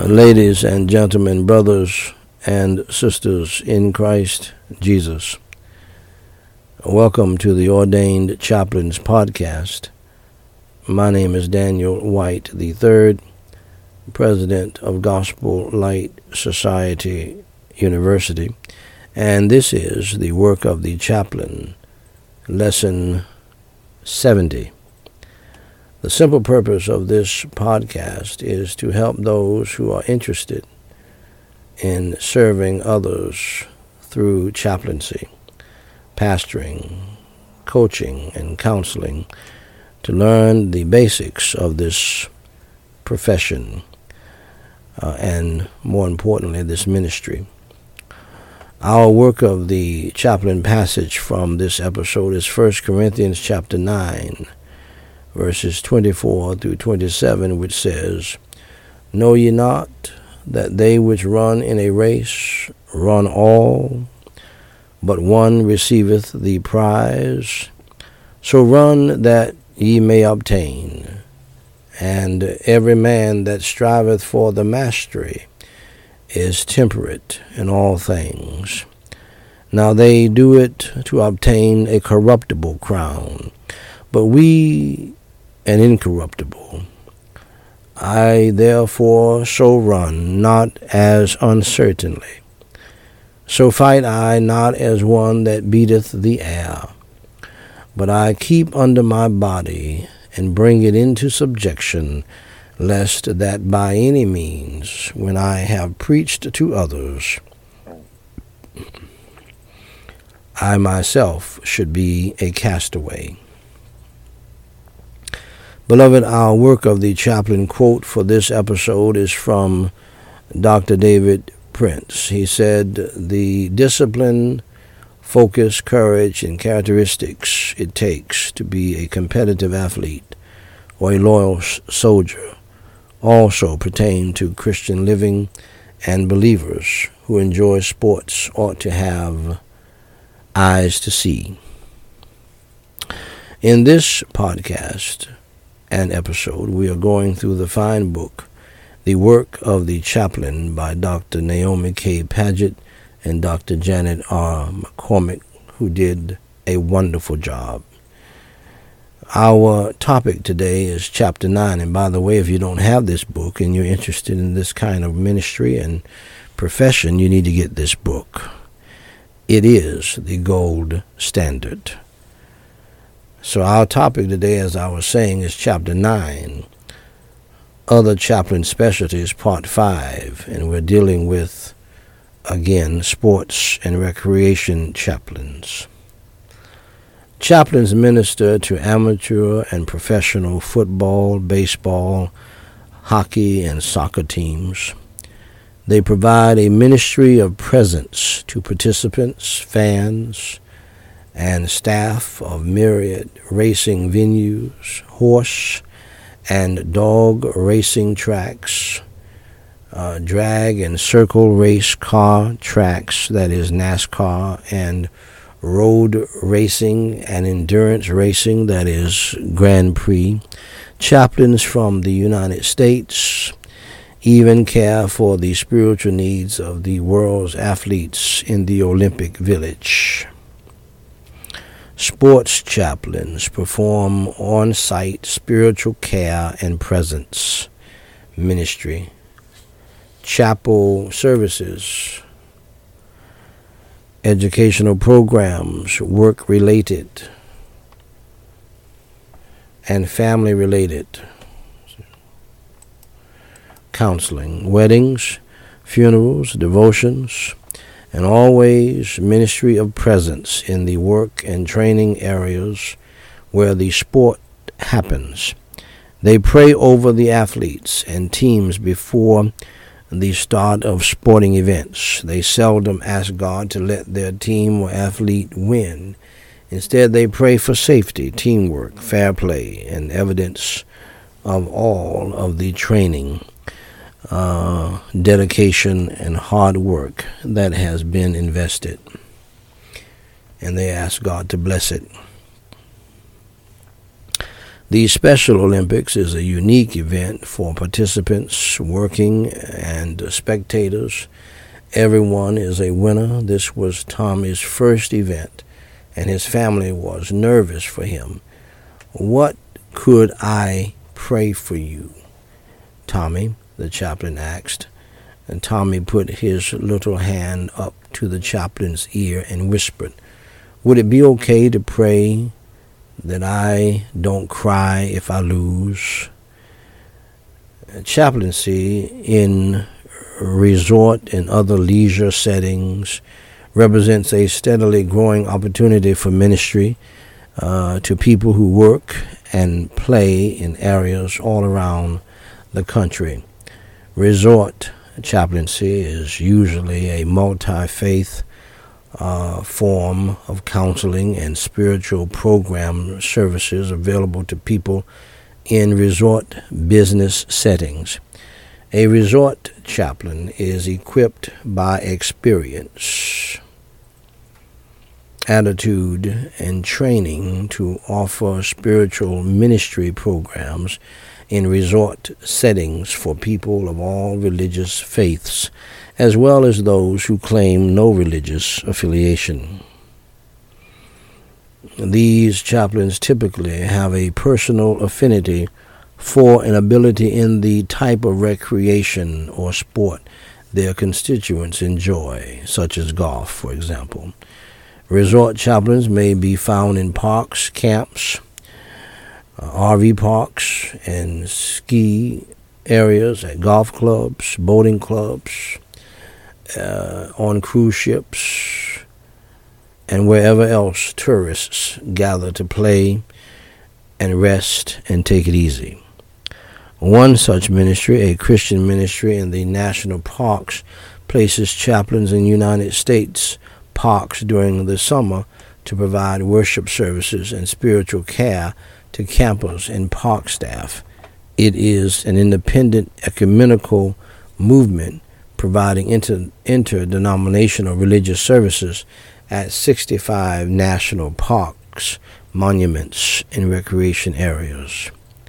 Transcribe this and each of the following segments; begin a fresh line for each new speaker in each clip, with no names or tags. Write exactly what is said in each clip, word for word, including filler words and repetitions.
Ladies and gentlemen, brothers and sisters in Christ Jesus, welcome to the Ordained Chaplains Podcast. My name is Daniel White the third, President of Gospel Light Society University, and this is the Work of the Chaplain, Lesson seventy. The simple purpose of this podcast is to help those who are interested in serving others through chaplaincy, pastoring, coaching, and counseling to learn the basics of this profession uh, and, more importantly, this ministry. Our Work of the Chaplain passage from this episode is First Corinthians chapter nine, verses twenty-four through twenty-seven, which says, Know ye not that they which run in a race run all, but one receiveth the prize? So run that ye may obtain. And every man that striveth for the mastery is temperate in all things. Now they do it to obtain a corruptible crown, but we an incorruptible. I therefore so run, not as uncertainly. So fight I not as one that beateth the air, but I keep under my body, and bring it into subjection, lest that by any means, when I have preached to others, I myself should be a castaway. Beloved, our Work of the Chaplain quote for this episode is from Doctor David Prince. He said, the discipline, focus, courage, and characteristics it takes to be a competitive athlete or a loyal soldier also pertain to Christian living, and believers who enjoy sports ought to have eyes to see. In this podcast and episode, we are going through the fine book, The Work of the Chaplain by Doctor Naomi K. Paget and Doctor Janet R. McCormick, who did a wonderful job. Our topic today is Chapter nine, and by the way, if you don't have this book and you're interested in this kind of ministry and profession, you need to get this book. It is the gold standard. So our topic today, as I was saying, is Chapter nine, Other Chaplain Specialties, Part five, and we're dealing with, again, sports and recreation chaplains. Chaplains minister to amateur and professional football, baseball, hockey, and soccer teams. They provide a ministry of presence to participants, fans, and staff of myriad racing venues, horse and dog racing tracks, uh, drag and circle race car tracks, that is NASCAR, and road racing and endurance racing, that is Grand Prix. Chaplains from the United States even care for the spiritual needs of the world's athletes in the Olympic Village. Sports chaplains perform on-site spiritual care and presence ministry, chapel services, educational programs, work-related, and family-related, counseling, weddings, funerals, devotions, and always ministry of presence in the work and training areas where the sport happens. They pray over the athletes and teams before the start of sporting events. They seldom ask God to let their team or athlete win. Instead, they pray for safety, teamwork, fair play, and evidence of all of the training, uh, dedication, and hard work that has been invested. And they ask God to bless it. The Special Olympics is a unique event for participants, working, and spectators. Everyone is a winner. This was Tommy's first event, and his family was nervous for him. "What could I pray for you, Tommy?" the chaplain asked. And Tommy put his little hand up to the chaplain's ear and whispered, "Would it be okay to pray that I don't cry if I lose?" Chaplaincy in resort and other leisure settings represents a steadily growing opportunity for ministry uh, to people who work and play in areas all around the country. Resort chaplaincy is usually a multi-faith uh, form of counseling and spiritual program services available to people in resort business settings. A resort chaplain is equipped by experience, attitude, and training to offer spiritual ministry programs in resort settings for people of all religious faiths, as well as those who claim no religious affiliation. These chaplains typically have a personal affinity for an ability in the type of recreation or sport their constituents enjoy, such as golf, for example. Resort chaplains may be found in parks, camps, uh, R V parks, and ski areas, at golf clubs, boating clubs, uh, on cruise ships, and wherever else tourists gather to play and rest and take it easy. One such ministry, a Christian ministry in the national parks, places chaplains in United States parks during the summer to provide worship services and spiritual care to campers and park staff. It is an independent ecumenical movement providing inter- interdenominational religious services at sixty-five national parks, monuments, and recreation areas.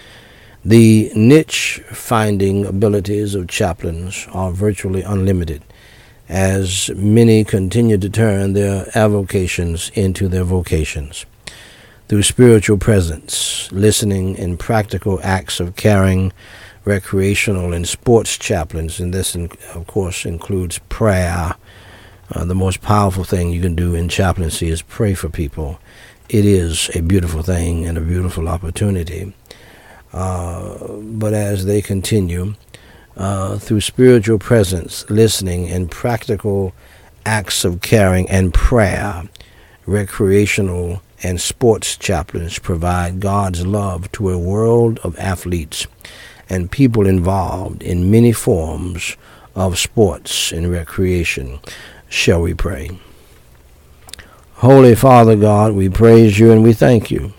The niche-finding abilities of chaplains are virtually unlimited, as many continue to turn their avocations into their vocations. Through spiritual presence, listening, and practical acts of caring, recreational and sports chaplains, and this, of course, includes prayer. Uh, the most powerful thing you can do in chaplaincy is pray for people. It is a beautiful thing and a beautiful opportunity. Uh, but as they continue, uh, through spiritual presence, listening, and practical acts of caring and prayer, recreational and sports chaplains provide God's love to a world of athletes and people involved in many forms of sports and recreation. Shall we pray? Holy Father God, we praise you and we thank you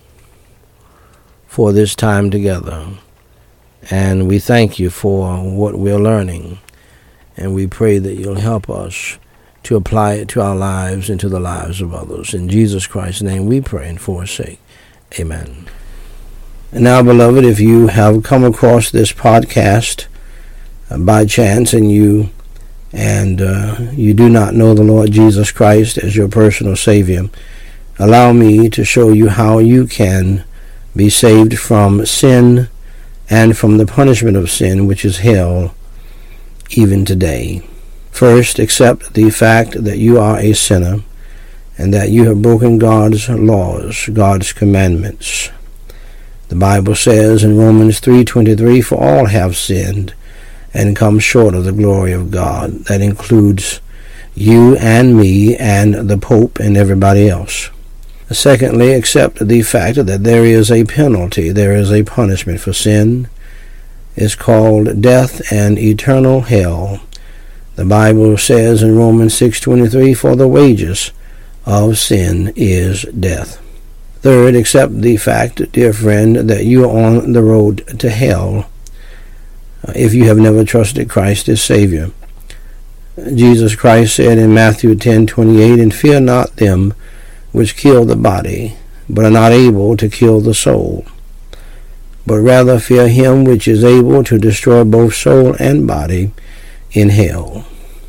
for this time together. And we thank you for what we're learning. And we pray that you'll help us to apply it to our lives and to the lives of others. In Jesus Christ's name we pray and for his sake. Amen. And now, beloved, if you have come across this podcast uh, by chance and you and uh, you do not know the Lord Jesus Christ as your personal Savior, allow me to show you how you can be saved from sin and from the punishment of sin, which is hell, even today. First, accept the fact that you are a sinner and that you have broken God's laws, God's commandments. The Bible says in Romans three twenty-three, "For all have sinned and come short of the glory of God." That includes you and me and the Pope and everybody else. Secondly, accept the fact that there is a penalty, there is a punishment for sin. It's called death and eternal hell. The Bible says in Romans six twenty-three, "For the wages of sin is death." Third, accept the fact, dear friend, that you are on the road to hell if you have never trusted Christ as Savior. Jesus Christ said in Matthew ten twenty-eight, "And fear not them which kill the body, but are not able to kill the soul." but rather fear him which is able to destroy both soul and body in hell.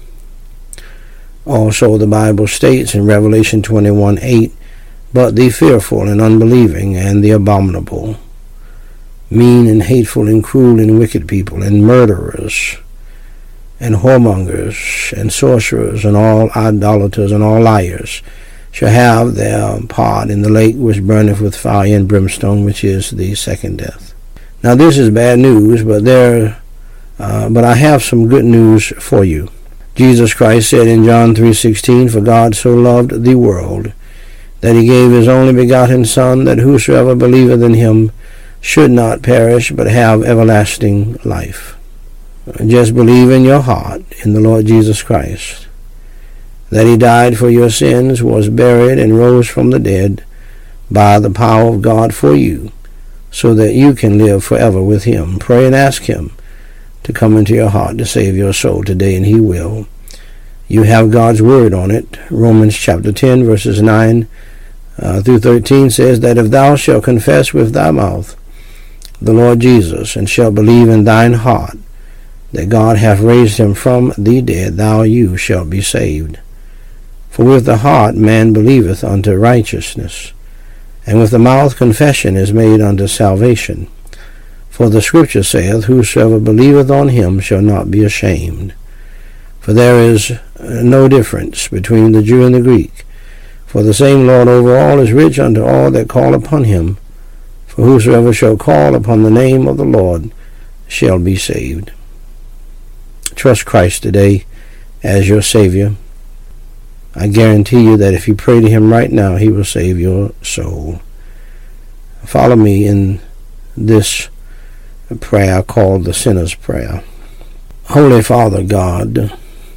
Also the Bible states in Revelation twenty-one eight, but the fearful and unbelieving and the abominable, mean and hateful and cruel and wicked people, and murderers, and whoremongers, and sorcerers, and all idolaters, and all liars, shall have their part in the lake which burneth with fire and brimstone, which is the second death. Now this is bad news, but there, uh, but I have some good news for you. Jesus Christ said in John three sixteen, for God so loved the world, that he gave his only begotten Son, that whosoever believeth in him should not perish, but have everlasting life. Just believe in your heart in the Lord Jesus Christ, that he died for your sins, was buried, and rose from the dead by the power of God for you, so that you can live forever with him. Pray and ask him to come into your heart to save your soul today, and he will. You have God's word on it. Romans chapter ten, verses nine uh, through thirteen says that if thou shalt confess with thy mouth the Lord Jesus, and shalt believe in thine heart that God hath raised him from the dead, thou you shalt be saved. For with the heart man believeth unto righteousness, and with the mouth confession is made unto salvation. For the Scripture saith, whosoever believeth on him shall not be ashamed. For there is no difference between the Jew and the Greek, for the same Lord over all is rich unto all that call upon him. For whosoever shall call upon the name of the Lord shall be saved. Trust Christ today as your Savior. I guarantee you that if you pray to him right now, he will save your soul. Follow me in this prayer called the Sinner's Prayer. Holy Father God,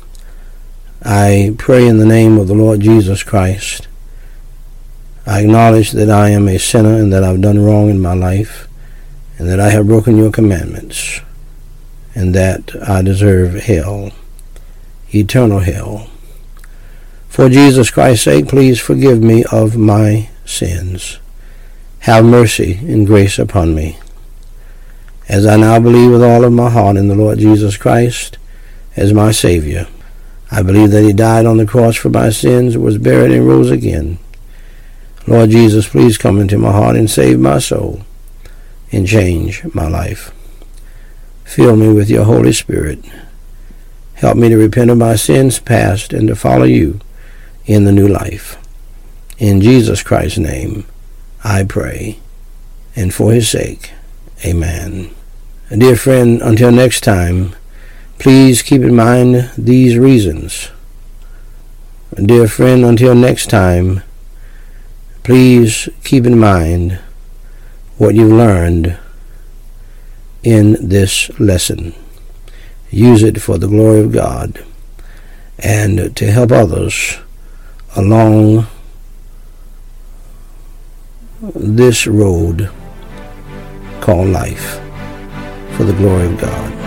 I pray in the name of the Lord Jesus Christ. I acknowledge that I am a sinner and that I've done wrong in my life, and that I have broken your commandments, and that I deserve hell, eternal hell. For Jesus Christ's sake, please forgive me of my sins. Have mercy and grace upon me. As I now believe with all of my heart in the Lord Jesus Christ as my Savior, I believe that he died on the cross for my sins, was buried, and rose again. Lord Jesus, please come into my heart and save my soul and change my life. Fill me with your Holy Spirit. Help me to repent of my sins past and to follow you in the new life. In Jesus Christ's name, I pray, and for his sake, amen. Dear friend, until next time, please keep in mind these reasons. Dear friend, until next time, please keep in mind what you've learned in this lesson. Use it for the glory of God and to help others along this road called life for the glory of God.